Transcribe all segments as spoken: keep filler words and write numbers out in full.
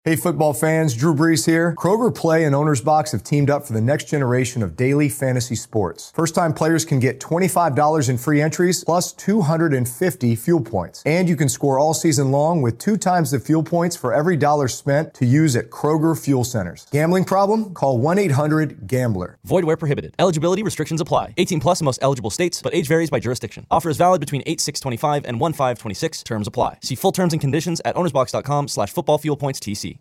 Hey football fans, Drew Brees here. Kroger Play and Owner's Box have teamed up for the next generation of daily fantasy sports. First-time players can get twenty-five dollars in free entries plus two hundred fifty fuel points. And you can score all season long with two times the fuel points for every dollar spent to use at Kroger Fuel Centers. Gambling problem? Call one eight hundred gambler. Void where prohibited. Eligibility restrictions apply. eighteen plus in most eligible states, but age varies by jurisdiction. Offer is valid between eight six twenty-five and one five twenty-six. Terms apply. See full terms and conditions at ownersbox.com slash football fuel points TC.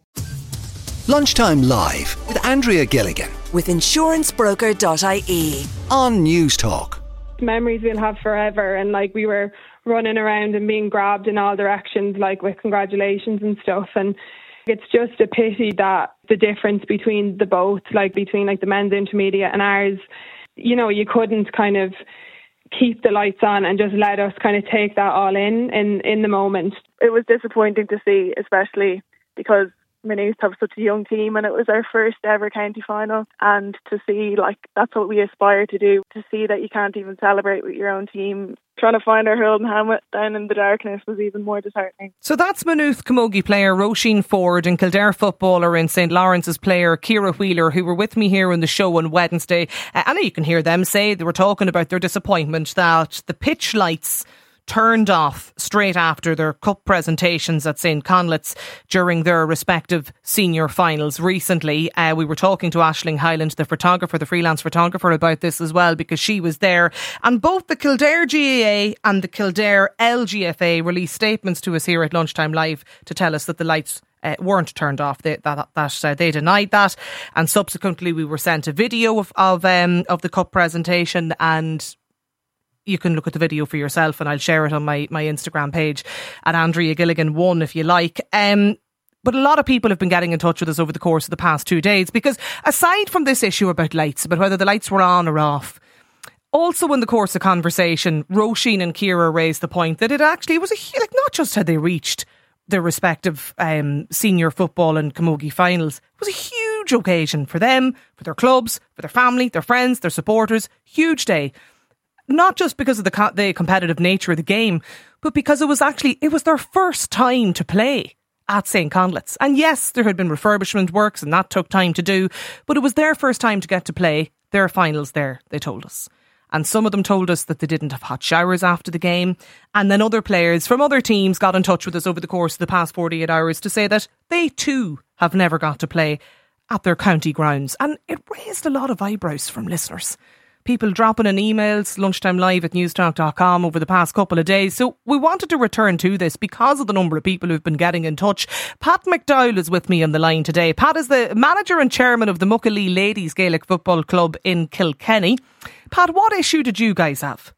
Lunchtime Live with Andrea Gilligan with insurance broker dot I E on News Talk. Memories we'll have forever, and like we were running around and being grabbed in all directions, like with congratulations and stuff. And it's just a pity that the difference between the both, like between like the men's intermediate and ours, you know, you couldn't kind of keep the lights on and just let us kind of take that all in in, in the moment. It was disappointing to see, especially because Maynooth have such a young team and it was our first ever county final, and to see like that's what we aspire to do, to see that you can't even celebrate with your own team. Trying to find our Holden helmet down in the darkness was even more disheartening. So that's Maynooth camogie player Roisin Ford and Kildare footballer in St Lawrence's player Ciara Wheeler, who were with me here on the show on Wednesday. Uh, and you can hear them say they were talking about their disappointment that the pitch lights turned off straight after their cup presentations at St Conleth's during their respective senior finals recently. Uh, we were talking to Aisling Hyland, the photographer, the freelance photographer, about this as well, because she was there. And both the Kildare G A A and the Kildare L G F A released statements to us here at Lunchtime Live to tell us that the lights Uh, weren't turned off. They, that, that uh, they denied that, and subsequently we were sent a video of of, um, of the cup presentation, and you can look at the video for yourself, and I'll share it on my, my Instagram page at Andrea Gilligan one if you like. Um, but a lot of people have been getting in touch with us over the course of the past two days because aside from this issue about lights, about whether the lights were on or off, also in the course of conversation, Roisin and Ciara raised the point that it actually was a, like, not just had they reached their respective um, senior football and camogie finals, it was a huge occasion for them, for their clubs, for their family, their friends, their supporters. Huge day. Not just because of the co- the competitive nature of the game, but because it was actually, it was their first time to play at St Conleth's. And yes, there had been refurbishment works and that took time to do, but it was their first time to get to play their finals there, they told us. And some of them told us that they didn't have hot showers after the game. And then other players from other teams got in touch with us over the course of the past forty-eight hours to say that they too have never got to play at their county grounds. And it raised a lot of eyebrows from listeners. People dropping in emails, lunchtimelive at newstalk dot com over the past couple of days. So we wanted to return to this because of the number of people who've been getting in touch. Pat McDowell is with me on the line today. Pat is the manager and chairman of the Muckalee Ladies Gaelic Football Club in Kilkenny. Pat, what issue did you guys have?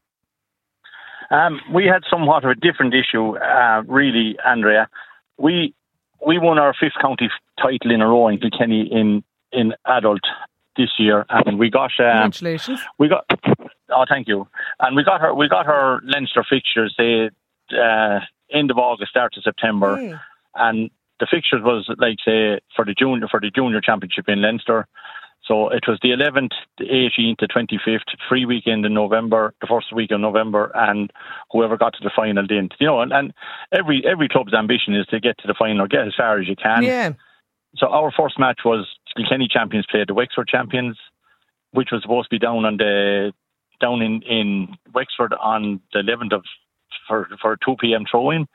Um, we had somewhat of a different issue, uh, really, Andrea. We we won our fifth county title in a row in Kilkenny in, in adult this year, and we got uh, congratulations. We got oh, thank you. And we got her. We got her Leinster fixtures. They uh, end of August, start of September, mm. and the fixtures was like say for the junior for the junior championship in Leinster. So it was the eleventh, the eighteenth, the twenty-fifth, free weekend in November, the first week of November, and whoever got to the final didn't. You know, and, and every every club's ambition is to get to the final, get as far as you can. Yeah. So our first match was Kilkenny champions played the Wexford champions, which was supposed to be down on the down in, in Wexford on the eleventh of for for two p.m. throw-in.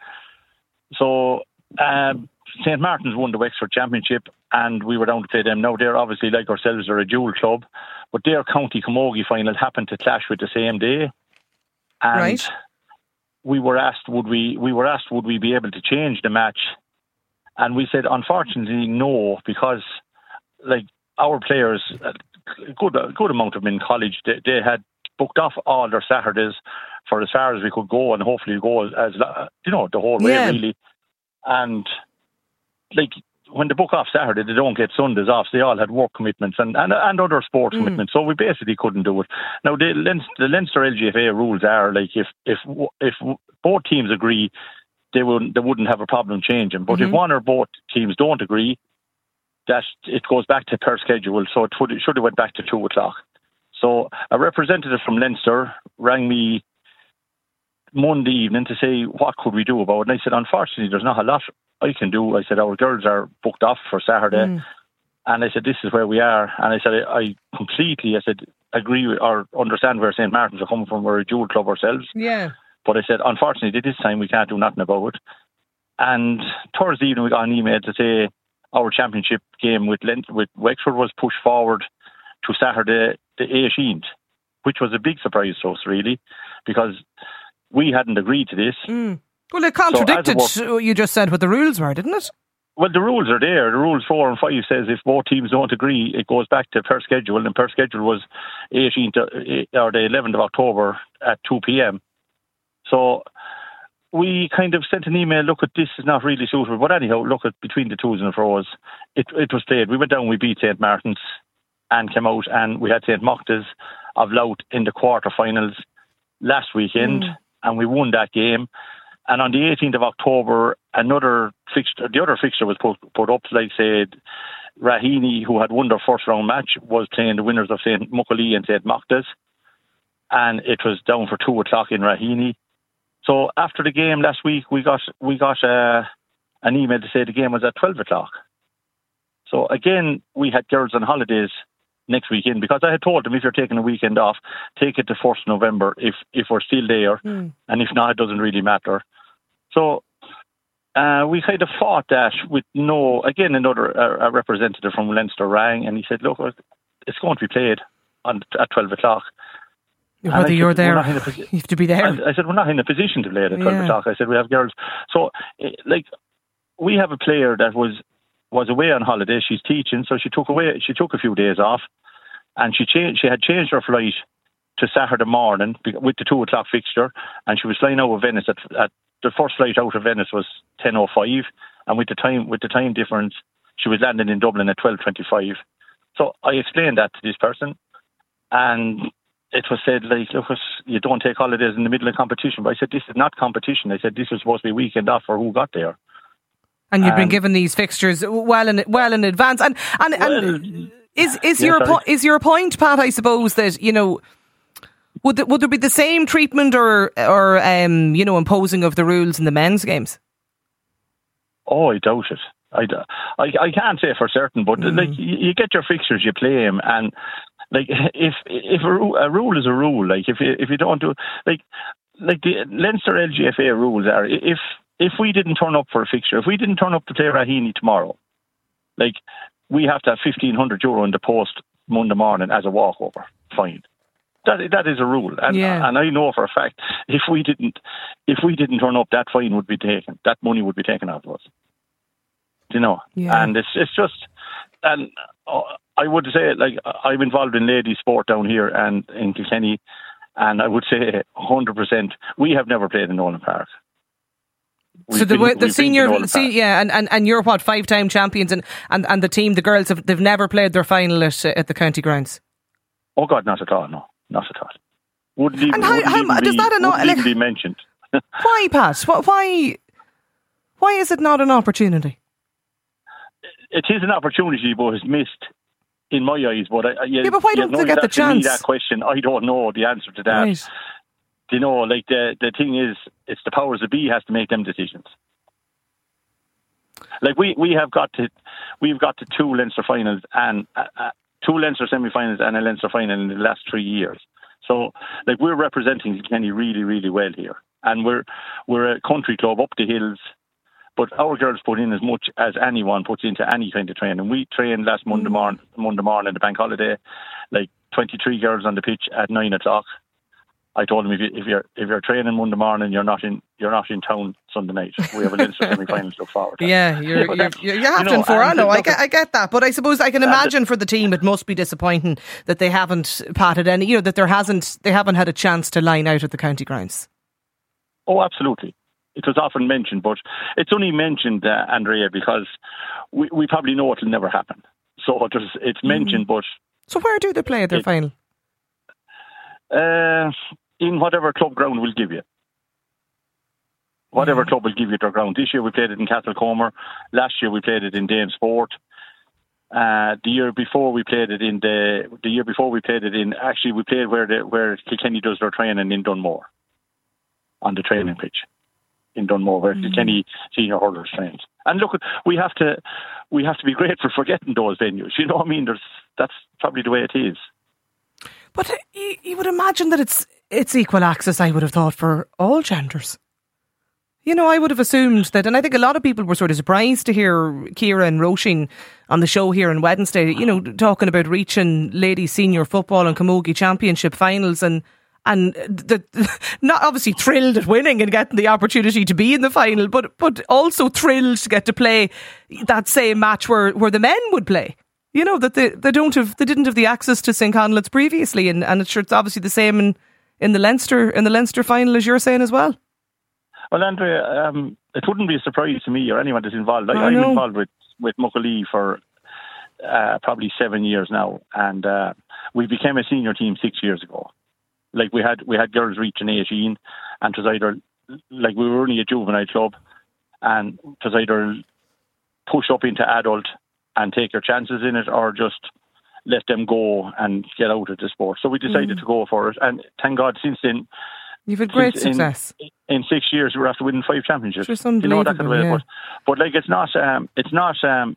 So um, Saint Martin's won the Wexford championship, and we were down to play them. Now they're obviously like ourselves, they're a dual club, but their county camogie final happened to clash with the same day, and right. we were asked would we we were asked would we be able to change the match. And we said, unfortunately, no, because like our players, a good, a good amount of them in college, they, they had booked off all their Saturdays for as far as we could go, and hopefully go as, as you know, the whole way, yeah. really. And like when they book off Saturday, they don't get Sundays off. So they all had work commitments and, and, and other sports mm. commitments. So we basically couldn't do it. Now, the, the Leinster L G F A rules are like if if if both teams agree, they wouldn't they wouldn't have a problem changing. But mm-hmm. if one or both teams don't agree, that it goes back to per schedule. So it, would, it should have went back to two o'clock. So a representative from Leinster rang me Monday evening to say what could we do about it. And I said, unfortunately, there's not a lot I can do. I said, our girls are booked off for Saturday. Mm. And I said, this is where we are. And I said, I, I completely, I said, agree with, or understand where Saint Martin's are coming from. We're a dual club ourselves. Yeah. But I said, unfortunately, this time we can't do nothing about it. And Thursday evening, we got an email to say our championship game with Lent- with Wexford was pushed forward to Saturday the eighteenth, which was a big surprise to us, really, because we hadn't agreed to this. Mm. Well, it contradicted so it worked, you just said what the rules were, didn't it? Well, the rules are there. The rules four and five says if both teams don't agree, it goes back to per schedule, and per schedule was eighteenth or the eleventh of October at two p.m. So we kind of sent an email, look, at this is not really suitable. But anyhow, look, at between the twos and the fro's, it, it was played. We went down, we beat Saint Martin's and came out, and we had Saint Mocta's of Louth in the quarterfinals last weekend, mm. and we won that game. And on the eighteenth of October, another fixture, the other fixture was put, put up, like said, Raheny, who had won their first round match, was playing the winners of Saint Muckalee and Saint Mocta's. And it was down for two o'clock in Raheny. So after the game last week, we got we got uh, an email to say the game was at twelve o'clock. So again, we had girls on holidays next weekend, because I had told them, if you're taking a weekend off, take it to first of November if, if we're still there. Mm. And if not, it doesn't really matter. So uh, we kind of fought that with no, again, another uh, a representative from Leinster rang, and he said, look, it's going to be played on, at twelve o'clock. Whether you're there, you have to be there. I, I said, we're not in a position to play it at twelve yeah. o'clock. I said, we have girls. So, like, we have a player that was was away on holiday. She's teaching, so she took away. She took a few days off, and she changed. She had changed her flight to Saturday morning with the two o'clock fixture, and she was flying out of Venice. At, at the first flight out of Venice was ten oh five, and with the time with the time difference, she was landing in Dublin at twelve twenty five. So I explained that to this person, and it was said, like, look, you don't take holidays in the middle of competition. But I said, this is not competition. I said, this was supposed to be a weekend off for who got there. And you've um, been given these fixtures well in well in advance. And and, well, and is is yeah, your po- is your point, Pat? I suppose that, you know, would the, would there be the same treatment or or um, you know, imposing of the rules in the men's games? Oh, I doubt it. I, I, I can't say for certain, but mm. like you, you get your fixtures, you play them, and like if if a, a rule is a rule, like if you, if you don't do like like the Leinster L G F A rules are, if if we didn't turn up for a fixture, if we didn't turn up to play Raheny tomorrow, like we have to have fifteen hundred euro in the post Monday morning as a walkover fine. That that is a rule, and yeah. and I know for a fact if we didn't if we didn't turn up, that fine would be taken, that money would be taken out of us. You know, yeah. and it's it's just, and uh, I would say, like, I'm involved in ladies sport down here and in Kilkenny, and I would say one hundred percent we have never played in Nolan Park. We've so the been, the senior, see, yeah, and, and, and you're what, five time champions, and, and, and the team, the girls, have they've never played their final at at the county grounds. Oh God, not at all, no, not at all. Wouldn't even, and how, wouldn't how, even does be, that not wouldn't like, even be mentioned? Why, Pat? Why? Why is it not an opportunity? It is an opportunity, but it's missed in my eyes. But I, you, yeah, but why don't they get the chance? Me that question, I don't know the answer to that. Right. You know, like the the thing is, it's the powers that be has to make them decisions. Like we, we have got to, we've got to two Leinster finals and uh, uh, two Leinster semi-finals and a Leinster final in the last three years. So, like, we're representing Kilkenny really, really well here, and we're we're a country club up the hills. But our girls put in as much as anyone puts into any kind of training. We trained last Monday morning, Monday morning, the bank holiday, like twenty-three girls on the pitch at nine o'clock. I told them, if, you, if you're if you're training Monday morning, you're not in you're not in town Sunday night. We have a Leinster semi-final to look forward to. Yeah, you're you're, you're, you're having you know, for. I know, I get, I get that, but I suppose I can imagine for the team it must be disappointing that they haven't patted any, you know, that there hasn't they haven't had a chance to line out at the county grounds. Oh, absolutely. It was often mentioned, but it's only mentioned, uh, Andrea, because we, we probably know it will never happen. So it was, it's mentioned, mm. but... So where do they play their it, final? Uh, in whatever club ground will give you. Whatever yeah. club will give you their ground. This year we played it in Castlecomer. Last year we played it in Dame Sport. Uh, the year before we played it in the... The year before we played it in... Actually, we played where the, where Kilkenny does their training in Dunmore. On the training pitch. In Dunmore, where mm-hmm. Kilkenny senior hurlers trains. And look, we have to we have to be grateful for getting those venues. You know what I mean? There's, that's probably the way it is. But you, you would imagine that it's it's equal access, I would have thought, for all genders. You know, I would have assumed that, and I think a lot of people were sort of surprised to hear Ciara and Roisin on the show here on Wednesday, you know, talking about reaching ladies senior football and Camogie Championship finals, and and the, not obviously thrilled at winning and getting the opportunity to be in the final, but but also thrilled to get to play that same match where, where the men would play. You know, that they, they don't have they didn't have the access to Saint Conleth's previously, and, and it's sure it's obviously the same in, in the Leinster in the Leinster final, as you're saying as well. Well, Andrea, um, it wouldn't be a surprise to me or anyone that's involved. I, I I'm know. involved with, with Muckalee for uh, probably seven years now, and uh, we became a senior team six years ago. Like we had we had girls reaching eighteen, and it was either, like we were only a juvenile club, and it was either push up into adult and take your chances in it, or just let them go and get out of the sport. So we decided mm. to go for it, and thank God since then, you've had great in, success. In six years, we were after winning five championships. It's unbelievable, you know, that kind of way. yeah. But, but like, it's not, um, it's not, um,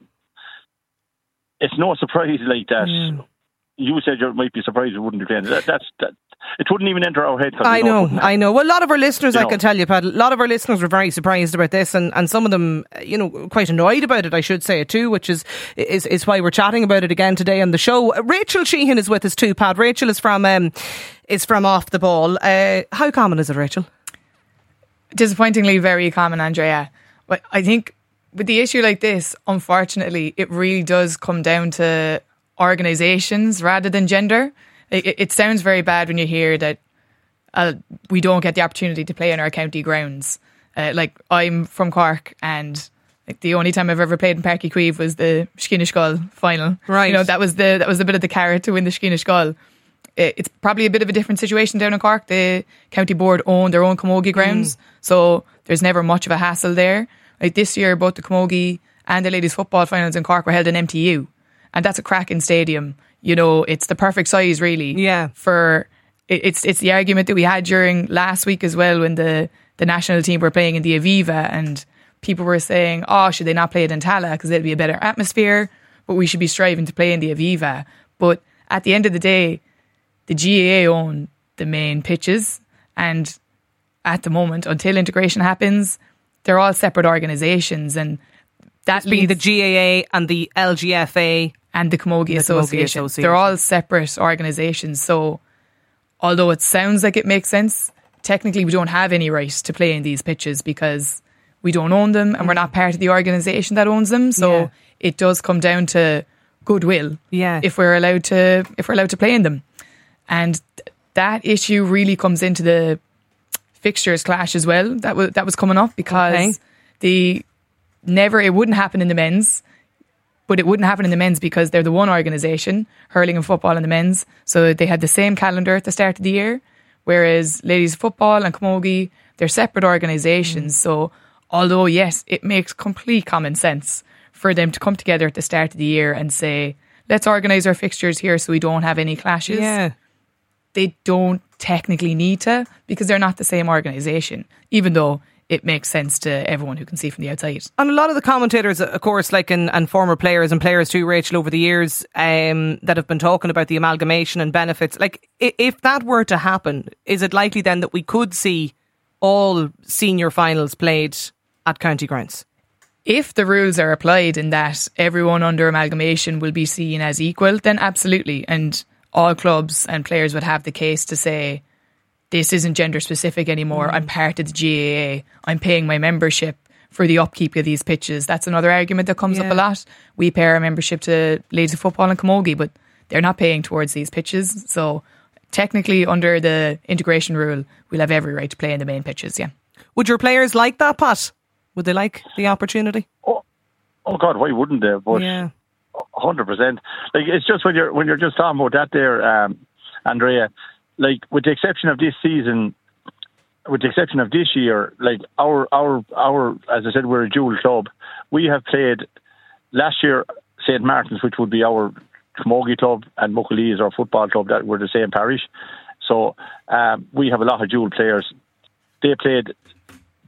it's no surprise like that. Mm. You said you might be surprised it wouldn't be playing. That, that's that. It wouldn't even enter our head. I know, I know. Well, a lot of our listeners, you I know. can tell you, Pat, a lot of our listeners were very surprised about this, and, and some of them, you know, quite annoyed about it, I should say it too, which is, is is why we're chatting about it again today on the show. Rachel Sheehan is with us too, Pat. Rachel is from um, is from Off the Ball. Uh, how common is it, Rachel? Disappointingly very common, Andrea. But I think with the issue like this, unfortunately, it really does come down to organisations rather than gender. It, it sounds very bad when you hear that uh, we don't get the opportunity to play in our county grounds. Uh, like, I'm from Cork, and like the only time I've ever played in Páirc Uí Chaoimh was the Skeena Scoil final. Right. You know, that was the that was the bit of the carrot to win the Skeena Scoil. It, it's probably a bit of a different situation down in Cork. The county board own their own camogie grounds, mm. so there's never much of a hassle there. Like this year, both the camogie and the ladies football finals in Cork were held in M T U, and that's a cracking stadium. You know, it's the perfect size, really. Yeah. For it, it's it's the argument that we had during last week as well, when the the national team were playing in the Aviva, and people were saying, "Oh, should they not play it in Tala because it'll be a better atmosphere?" But we should be striving to play in the Aviva. But at the end of the day, the G A A own the main pitches, and at the moment, until integration happens, they're all separate organisations, and that being the G A A and the L G F A and the Camogie Association. Association. They're all separate organisations. So, although it sounds like it makes sense, technically we don't have any right to play in these pitches because we don't own them, and we're not part of the organisation that owns them. So Yeah. it does come down to goodwill. Yeah. If we're allowed to, if we're allowed to play in them, and th- that issue really comes into the fixtures clash as well. That was that was coming up because Okay. the never it wouldn't happen in the men's. But it wouldn't happen in the men's because they're the one organisation, hurling and football and the men's. So they had the same calendar at the start of the year, whereas ladies football and camogie, they're separate organisations. Mm. So although, yes, it makes complete common sense for them to come together at the start of the year and say, let's organise our fixtures here so we don't have any clashes. Yeah. They don't technically need to because they're not the same organisation, even though it makes sense to everyone who can see from the outside. And a lot of the commentators, of course, like and, and former players and players too, Rachel, over the years, um, that have been talking about the amalgamation and benefits. Like, if that were to happen, is it likely then that we could see all senior finals played at county grounds? If the rules are applied in that everyone under amalgamation will be seen as equal, then absolutely. And all clubs and players would have the case to say, this isn't gender specific anymore. Mm. I'm part of the G A A. I'm paying my membership for the upkeep of these pitches. That's another argument that comes yeah. up a lot. We pay our membership to ladies of football and camogie, but they're not paying towards these pitches. So technically, under the integration rule, we'll have every right to play in the main pitches. Yeah. Would your players like that, Pat? Would they like the opportunity? Oh, oh God, why wouldn't they? But yeah. one hundred percent. Like, it's just when you're when you're just talking about that there, um, Andrea. Like, with the exception of this season, with the exception of this year, like our our our, as I said, we're a dual club. We have played last year Saint Martin's, which would be our camogie club, and Muckalee is our football club. That we're the same parish. So um, we have a lot of dual players. They played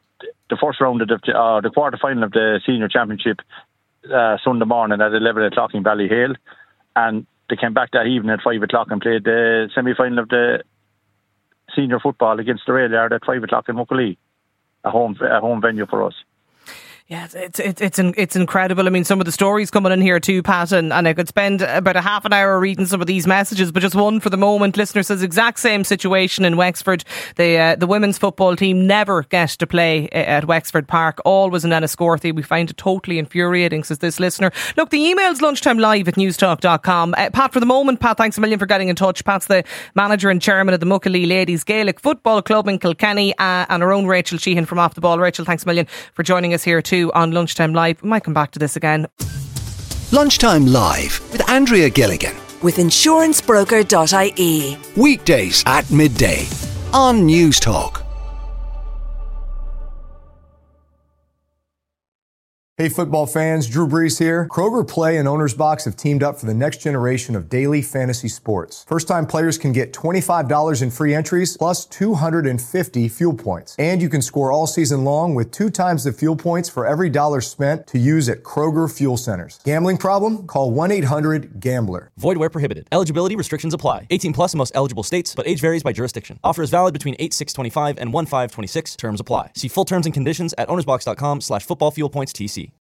the first round of the, uh, the quarter final of the senior championship uh, Sunday morning at eleven o'clock in Ballyhale, and they came back that evening at five o'clock and played the semi-final of the senior football against the Railyard at five o'clock in Muckalee, a home a home venue for us. Yeah, it's it's it's it's incredible. I mean, some of the stories coming in here too, Pat, and, and I could spend about a half an hour reading some of these messages, but just one for the moment. Listener says exact same situation in Wexford. The uh, the women's football team never get to play at Wexford Park. Always in Enniscorthy. We find it totally infuriating, says this listener. Look, the email's lunchtime live at newstalk dot com. Uh, Pat, for the moment, Pat, thanks a million for getting in touch. Pat's the manager and chairman of the Muckalee Ladies Gaelic Football Club in Kilkenny, uh, and our own Rachel Sheehan from Off the Ball. Rachel, thanks a million for joining us here too on Lunchtime Live. We might come back to this again. Lunchtime Live with Andrea Gilligan. With insurance broker dot I E. Weekdays at midday on Newstalk. Hey football fans, Drew Brees here. Kroger Play and Owner's Box have teamed up for the next generation of daily fantasy sports. First-time players can get twenty-five dollars in free entries plus two hundred fifty fuel points. And you can score all season long with two times the fuel points for every dollar spent to use at Kroger Fuel Centers. Gambling problem? Call one eight hundred gambler. Void where prohibited. Eligibility restrictions apply. eighteen plus in most eligible states, but age varies by jurisdiction. Offer is valid between eight six twenty-five and one five twenty-six. Terms apply. See full terms and conditions at ownersbox dot com slash football fuel points T C.